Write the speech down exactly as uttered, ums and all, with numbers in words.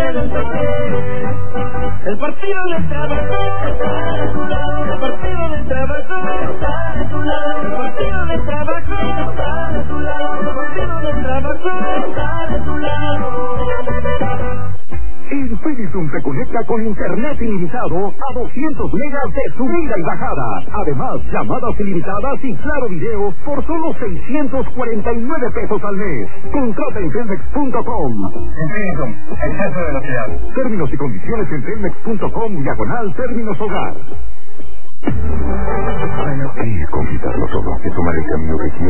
del P T. El Partido del Trabajo está de tu lado. El Partido del Trabajo está de tu lado. El Partido del Trabajo está de tu lado. El Partido del Trabajo está de tu lado. Infinity te conecta con internet ilimitado a doscientos megas de subida y bajada. Además, llamadas ilimitadas y claro video por solo seiscientos cuarenta y nueve pesos al mes. Contrata en telmex punto com. Infinity, exceso de velocidad. Términos y condiciones en telmex punto com diagonal términos hogar. Es complicarlo todo, es tomar el camino que quiero.